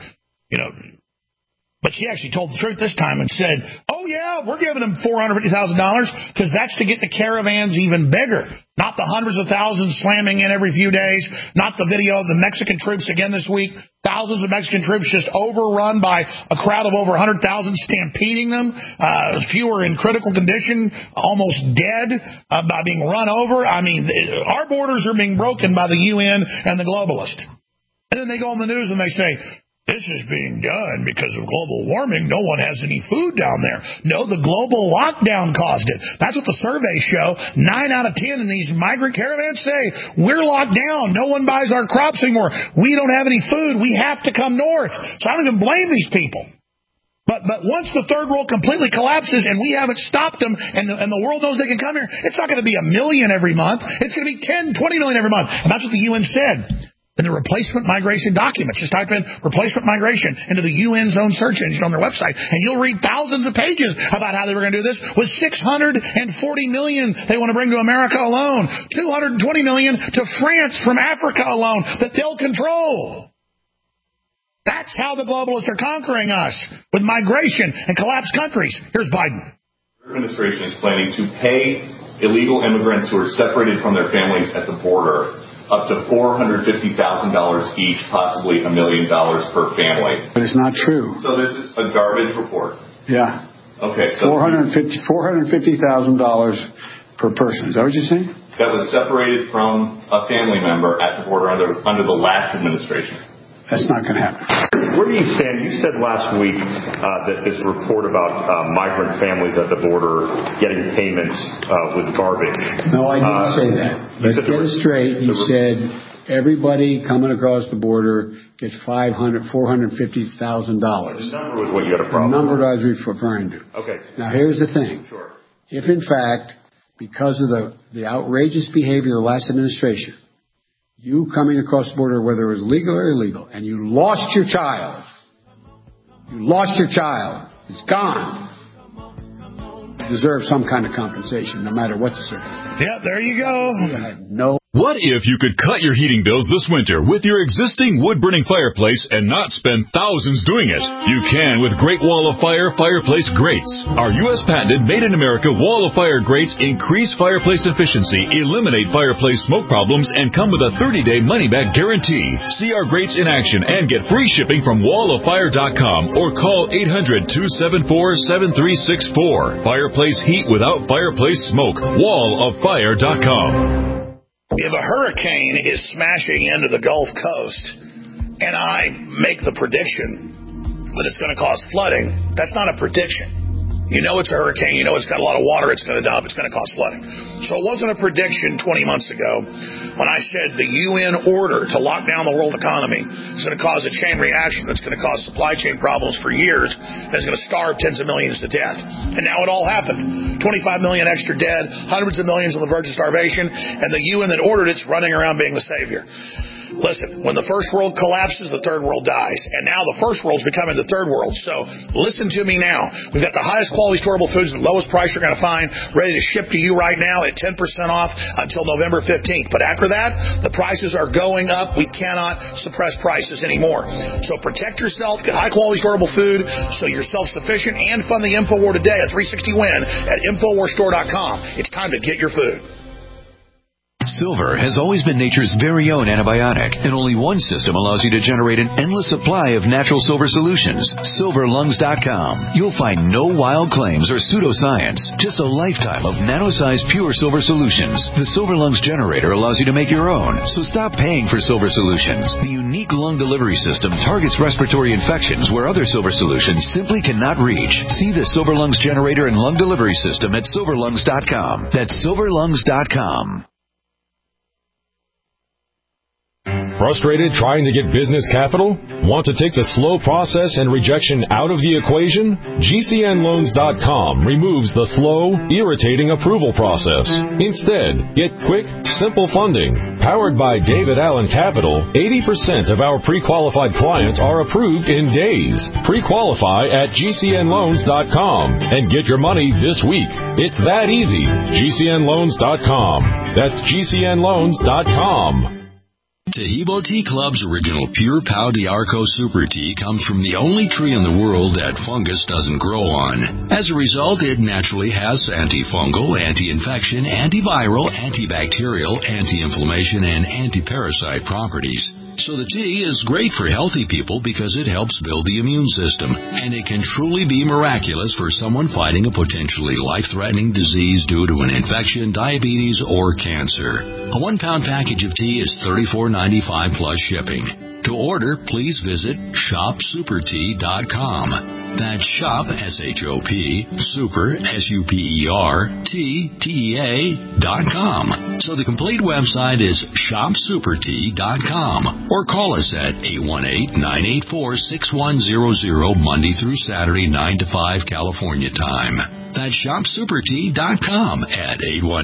But she actually told the truth this time and said, oh, yeah, we're giving them $450,000 because that's to get the caravans even bigger. Not the hundreds of thousands slamming in every few days. Not the video of the Mexican troops again this week. Thousands of Mexican troops just overrun by a crowd of over 100,000 stampeding them. Fewer in critical condition, almost dead by being run over. I mean, our borders are being broken by the UN and the globalists. And then they go on the news and they say, this is being done because of global warming. No one has any food down there. No, the global lockdown caused it. That's what the surveys show. 9 out of 10 in these migrant caravans say, we're locked down. No one buys our crops anymore. We don't have any food. We have to come north. So I don't even blame these people. But once the third world completely collapses and we haven't stopped them and the world knows they can come here, it's not going to be 1 million every month. It's going to be 10, 20 million every month. And that's what the UN said. In the replacement migration documents, just type in replacement migration into the UN's own search engine on their website, and you'll read thousands of pages about how they were going to do this with $640 million they want to bring to America alone, $220 million to France from Africa alone that they'll control. That's how the globalists are conquering us, with migration and collapsed countries. Here's Biden. The administration is planning to pay illegal immigrants who are separated from their families at the border up to $450,000 each, possibly $1 million per family. But it's not true. So this is a garbage report. Yeah. Okay. So $450,000 per person. Is that what you're saying? That was separated from a family member at the border under the last administration. That's not going to happen. Where do you stand? You said last week that this report about migrant families at the border getting payments was garbage. No, I didn't say that. Let's get it straight. You said everybody coming across the border gets $450,000. The number was what you had a problem with. The number I was referring to. Okay. Now, here's the thing. Sure. If, in fact, because of the outrageous behavior of the last administration, you coming across the border, whether it was legal or illegal, and you lost your child. It's gone. You deserve some kind of compensation, no matter what the circumstance. Yeah, there you go. You have no. What if you could cut your heating bills this winter with your existing wood-burning fireplace and not spend thousands doing it? You can with Great Wall of Fire fireplace grates. Our U.S. patented made-in-America Wall of Fire grates increase fireplace efficiency, eliminate fireplace smoke problems, and come with a 30-day money-back guarantee. See our grates in action and get free shipping from walloffire.com or call 800-274-7364. Fireplace heat without fireplace smoke. walloffire.com. If a hurricane is smashing into the Gulf Coast and I make the prediction that it's going to cause flooding, that's not a prediction. You know it's a hurricane. You know it's got a lot of water. It's going to dump. It's going to cause flooding. So it wasn't a prediction 20 months ago when I said the UN order to lock down the world economy is going to cause a chain reaction that's going to cause supply chain problems for years and is going to starve tens of millions to death. And now it all happened. 25 million extra dead, hundreds of millions on the verge of starvation, and the UN that ordered it's running around being the savior. Listen, when the first world collapses, the third world dies. And now the first world's becoming the third world. So listen to me now. We've got the highest quality storable foods, the lowest price you're going to find, ready to ship to you right now at 10% off until November 15th. But after that, the prices are going up. We cannot suppress prices anymore. So protect yourself, get high quality storable food so you're self-sufficient, and fund the InfoWar today at 360WIN at InfoWarStore.com. It's time to get your food. Silver has always been nature's very own antibiotic, and only one system allows you to generate an endless supply of natural silver solutions. SilverLungs.com. You'll find no wild claims or pseudoscience, just a lifetime of nano-sized pure silver solutions. The Silver Lungs generator allows you to make your own, so stop paying for silver solutions. The unique lung delivery system targets respiratory infections where other silver solutions simply cannot reach. See the Silver Lungs generator and lung delivery system at SilverLungs.com. That's SilverLungs.com. Frustrated trying to get business capital? Want to take the slow process and rejection out of the equation? GCNLoans.com removes the slow, irritating approval process. Instead, get quick, simple funding. Powered by David Allen Capital, 80% of our pre-qualified clients are approved in days. Pre-qualify at GCNLoans.com and get your money this week. It's that easy. GCNLoans.com. That's GCNLoans.com. Taheebo Tea Club's original Pure Pau d'Arco Super Tea comes from the only tree in the world that fungus doesn't grow on. As a result, it naturally has antifungal, anti-infection, antiviral, antibacterial, anti-inflammation, and anti-parasite properties. So the tea is great for healthy people because it helps build the immune system, and it can truly be miraculous for someone fighting a potentially life-threatening disease due to an infection, diabetes, or cancer. A 1-pound package of tea is $34.95 plus shipping. To order, please visit shopsupertea.com. That's shop, S-H-O-P, super, SUPERTEA.com. So the complete website is shopsupertea.com. Or call us at 818-984-6100 Monday through Saturday, 9 to 5 California time. That's shopsupertea.com at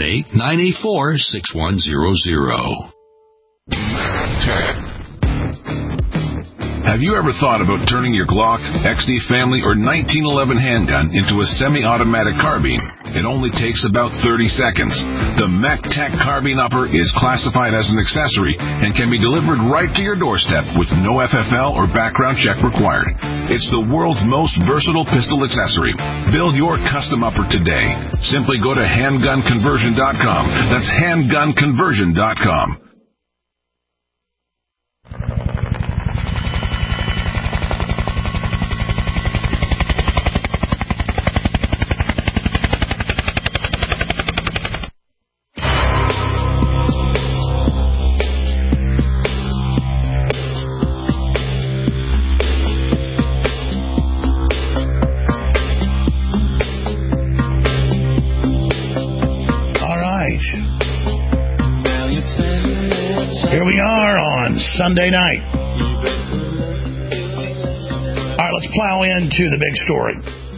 818-984-6100. Have you ever thought about turning your Glock, XD Family, or 1911 handgun into a semi-automatic carbine? It only takes about 30 seconds. The MacTech Carbine Upper is classified as an accessory and can be delivered right to your doorstep with no FFL or background check required. It's the world's most versatile pistol accessory. Build your custom upper today. Simply go to handgunconversion.com. That's handgunconversion.com. Here we are on Sunday night. All right, let's plow into the big story.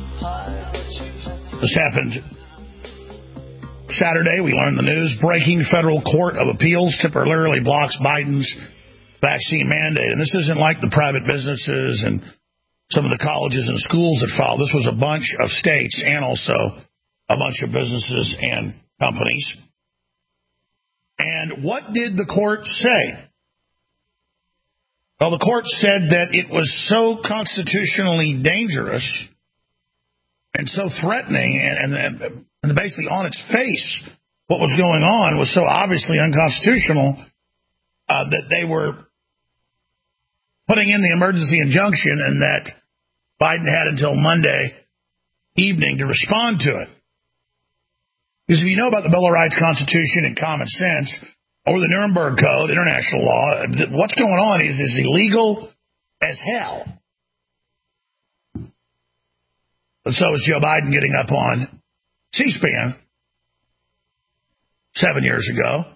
This happened Saturday. We learned the news. Breaking Federal Court of Appeals temporarily blocks Biden's vaccine mandate. And this isn't like the private businesses and some of the colleges and schools that followed. This was a bunch of states and also a bunch of businesses and companies. And what did the court say? Well, the court said that it was so constitutionally dangerous and so threatening and basically on its face, what was going on was so obviously unconstitutional that they were putting in the emergency injunction and that Biden had until Monday evening to respond to it. Because if you know about the Bill of Rights, Constitution, and common sense, or the Nuremberg Code, international law, what's going on is illegal as hell. And so is Joe Biden getting up on C-SPAN 7 years ago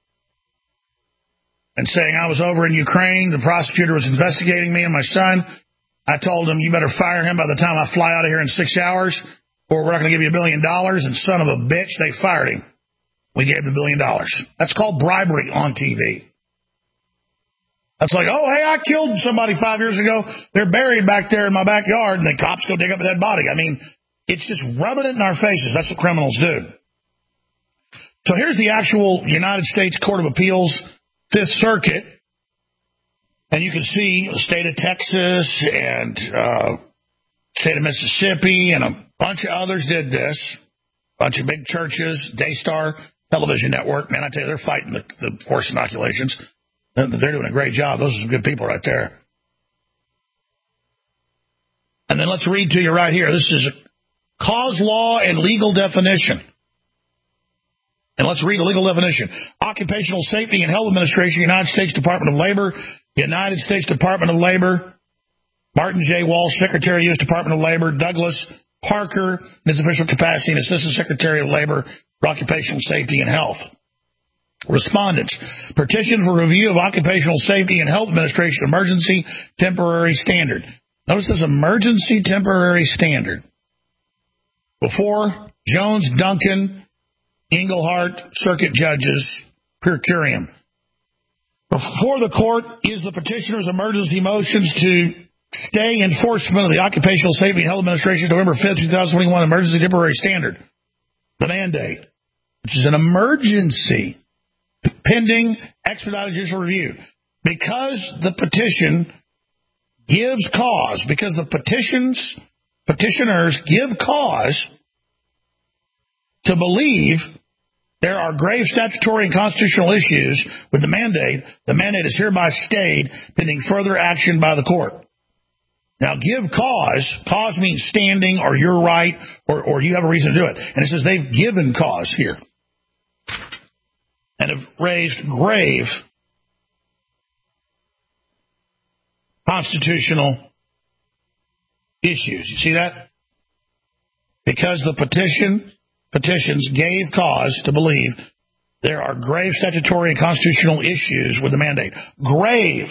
and saying, I was over in Ukraine, the prosecutor was investigating me and my son. I told him, you better fire him by the time I fly out of here in 6 hours, or we're not going to give you $1 billion. And son of a bitch, they fired him. We gave him $1 billion. That's called bribery on TV. That's like, oh, hey, I killed somebody 5 years ago. They're buried back there in my backyard, and the cops go dig up a dead body. I mean, it's just rubbing it in our faces. That's what criminals do. So here's the actual United States Court of Appeals, Fifth Circuit. And you can see the state of Texas and state of Mississippi and a bunch of others did this. A bunch of big churches, Daystar Television Network. Man, I tell you, they're fighting the forced inoculations. They're doing a great job. Those are some good people right there. And then let's read to you right here. This is a cause law and legal definition. And let's read a legal definition. Occupational Safety and Health Administration, United States Department of Labor, United States Department of Labor, Martin J. Walsh, Secretary, U.S. Department of Labor, Douglas Parker, in his official capacity, and Assistant Secretary of Labor for Occupational Safety and Health. Respondents. Petition for review of Occupational Safety and Health Administration Emergency Temporary Standard. Notice this Emergency Temporary Standard. Before Jones, Duncan, Englehart, Circuit Judges, per curiam. Before the court is the petitioner's emergency motions to stay enforcement of the Occupational Safety and Health Administration's November 5th, 2021 Emergency Temporary Standard, the mandate, which is an emergency pending expedited judicial review. Because the petition gives cause, because the petitioners give cause to believe there are grave statutory and constitutional issues with the mandate is hereby stayed pending further action by the court. Now, give cause. Cause means standing or you're right or you have a reason to do it. And it says they've given cause here and have raised grave constitutional issues. You see that? Because the petitions gave cause to believe there are grave statutory and constitutional issues with the mandate. Grave.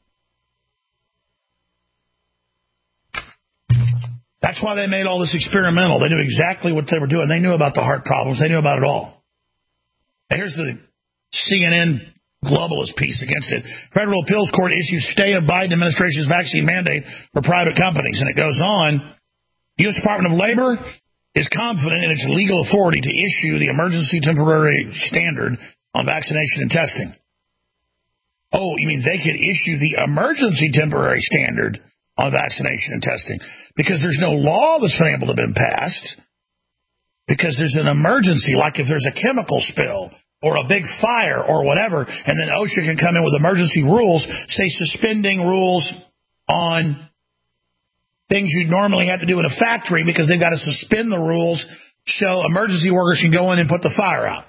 That's why they made all this experimental. They knew exactly what they were doing. They knew about the heart problems. They knew about it all. And here's the CNN globalist piece against it. Federal Appeals Court issues stay of Biden administration's vaccine mandate for private companies. And it goes on. U.S. Department of Labor is confident in its legal authority to issue the emergency temporary standard on vaccination and testing. Oh, you mean they could issue the emergency temporary standard on vaccination and testing because there's no law that's been able to have been passed because there's an emergency, like if there's a chemical spill or a big fire or whatever, and then OSHA can come in with emergency rules, say suspending rules on things you'd normally have to do in a factory because they've got to suspend the rules so emergency workers can go in and put the fire out.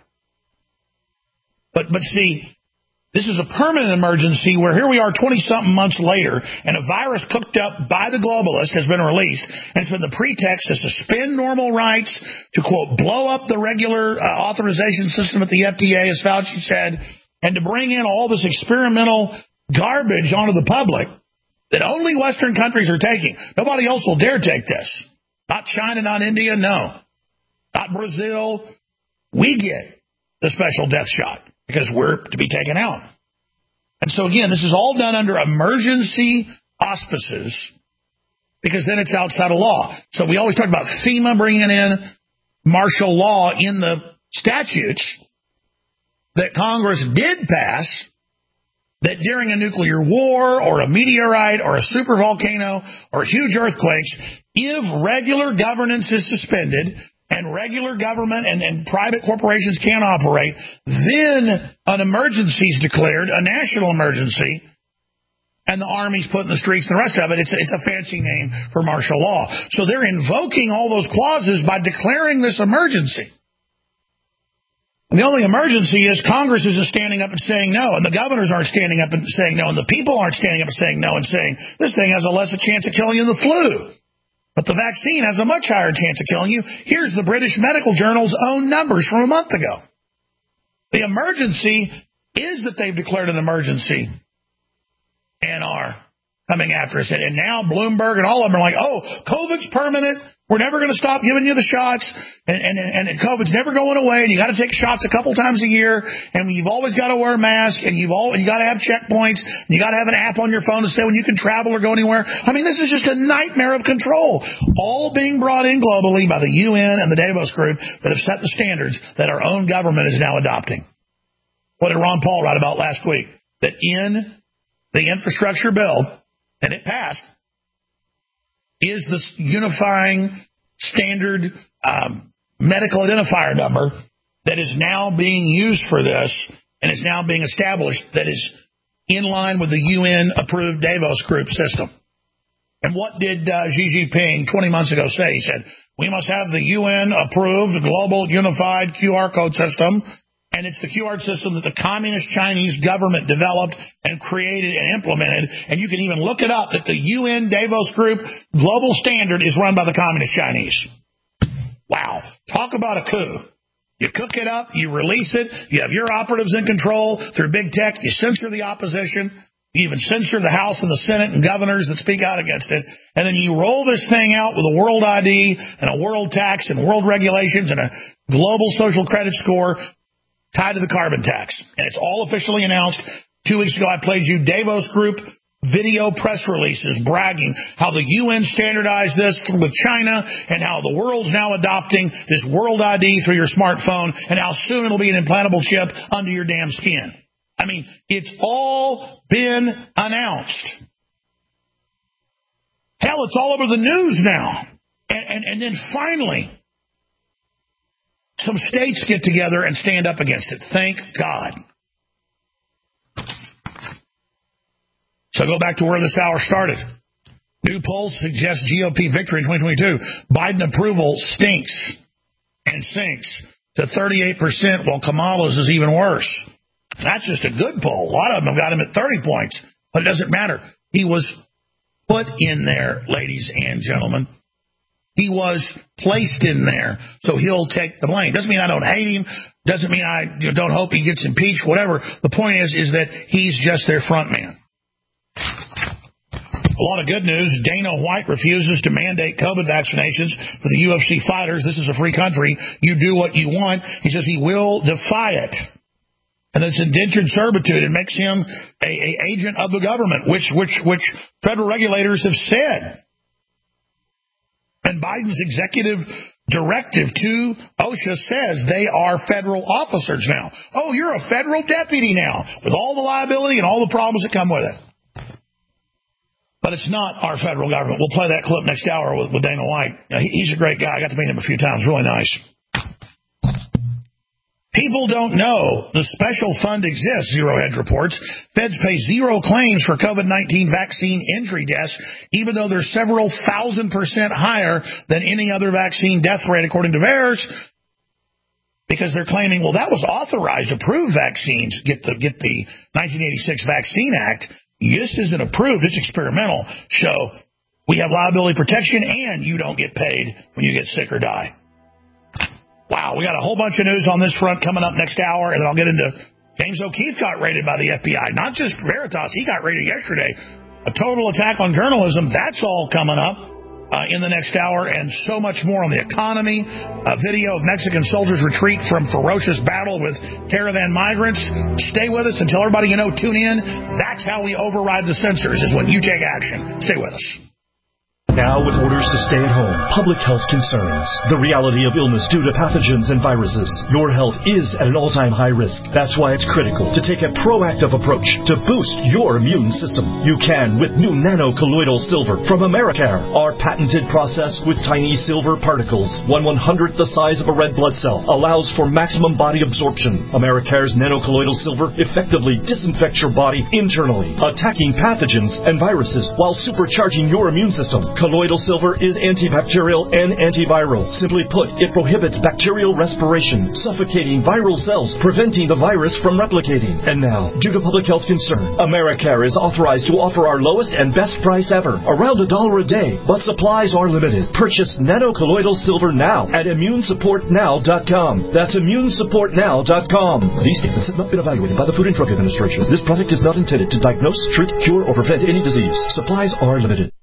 But see, this is a permanent emergency where here we are 20-something months later, and a virus cooked up by the globalist has been released, and it's been the pretext to suspend normal rights, to, quote, blow up the regular authorization system at the FDA, as Fauci said, and to bring in all this experimental garbage onto the public that only Western countries are taking. Nobody else will dare take this. Not China, not India, no. Not Brazil. We get the special death shot because we're to be taken out. And so, again, this is all done under emergency auspices because then it's outside of law. So we always talk about FEMA bringing in martial law in the statutes that Congress did pass, that during a nuclear war or a meteorite or a supervolcano or huge earthquakes, if regular governance is suspended and regular government and private corporations can't operate, then an emergency is declared, a national emergency, and the Army's put in the streets and the rest of it. It's a fancy name for martial law. So they're invoking all those clauses by declaring this emergency. And the only emergency is Congress isn't standing up and saying no, and the governors aren't standing up and saying no, and the people aren't standing up and saying no and saying this thing has a less chance of killing you than the flu. But the vaccine has a much higher chance of killing you. Here's the British Medical Journal's own numbers from a month ago. The emergency is that they've declared an emergency and are coming after us. And now Bloomberg and all of them are like, oh, COVID's permanent. We're never going to stop giving you the shots, and COVID's never going away, and you got to take shots a couple times a year, and you've always got to wear a mask, and you got to have checkpoints, and you got to have an app on your phone to say when you can travel or go anywhere. I mean, this is just a nightmare of control, all being brought in globally by the UN and the Davos Group that have set the standards that our own government is now adopting. What did Ron Paul write about last week? That in the infrastructure bill, and it passed, is this unifying standard medical identifier number that is now being used for this and is now being established that is in line with the UN-approved Davos Group system. And what did Xi Jinping 20 months ago say? He said, we must have the UN-approved global unified QR code system, and it's the QR system that the Communist Chinese government developed and created and implemented. And you can even look it up that the UN Davos Group global standard is run by the Communist Chinese. Wow. Talk about a coup. You cook it up, you release it, you have your operatives in control through big tech, you censor the opposition, you even censor the House and the Senate and governors that speak out against it, and then you roll this thing out with a world ID and a world tax and world regulations and a global social credit score tied to the carbon tax. And it's all officially announced. 2 weeks ago, I played you Davos Group video press releases bragging how the UN standardized this with China and how the world's now adopting this world ID through your smartphone and how soon it'll be an implantable chip under your damn skin. I mean, it's all been announced. Hell, it's all over the news now. And then finally, some states get together and stand up against it. Thank God. So go back to where this hour started. New polls suggest GOP victory in 2022. Biden approval stinks and sinks to 38%, while Kamala's is even worse. That's just a good poll. A lot of them have got him at 30 points, but it doesn't matter. He was put in there, ladies and gentlemen. He was placed in there, so he'll take the blame. Doesn't mean I don't hate him. Doesn't mean I don't hope he gets impeached, whatever. The point is that he's just their front man. A lot of good news. Dana White refuses to mandate COVID vaccinations for the UFC fighters. This is a free country. You do what you want. He says he will defy it. And it's indentured servitude. It makes him a agent of the government, which federal regulators have said. And Biden's executive directive to OSHA says they are federal officers now. Oh, you're a federal deputy now, with all the liability and all the problems that come with it. But it's not our federal government. We'll play that clip next hour with Dana White. He's a great guy. I got to meet him a few times. Really nice. People don't know the special fund exists, Zero Hedge reports. Feds pay zero claims for COVID-19 vaccine injury deaths, even though they're several 1,000% higher than any other vaccine death rate, according to VAERS, because they're claiming, well, that was authorized, approved vaccines, get the 1986 Vaccine Act. This isn't approved, it's experimental. So we have liability protection and you don't get paid when you get sick or die. Wow, we got a whole bunch of news on this front coming up next hour, and then I'll get into James O'Keefe got raided by the FBI. Not just Veritas, he got raided yesterday. A total attack on journalism, that's all coming up in the next hour, and so much more on the economy. A video of Mexican soldiers retreat from ferocious battle with caravan migrants. Stay with us and tell everybody you know, tune in. That's how we override the censors, is when you take action. Stay with us. Now, with orders to stay at home, public health concerns, the reality of illness due to pathogens and viruses, your health is at an all-time high risk. That's why it's critical to take a proactive approach to boost your immune system. You can with new nano-colloidal silver from Americare. Our patented process with tiny silver particles, 1/100th the size of a red blood cell, allows for maximum body absorption. Americare's nano-colloidal silver effectively disinfects your body internally, attacking pathogens and viruses while supercharging your immune system. Colloidal silver is antibacterial and antiviral. Simply put, it prohibits bacterial respiration, suffocating viral cells, preventing the virus from replicating. And now, due to public health concern, Americare is authorized to offer our lowest and best price ever, around $1 a day, but supplies are limited. Purchase nanocolloidal silver now at immunesupportnow.com. That's immunesupportnow.com. These statements have not been evaluated by the Food and Drug Administration. This product is not intended to diagnose, treat, cure, or prevent any disease. Supplies are limited.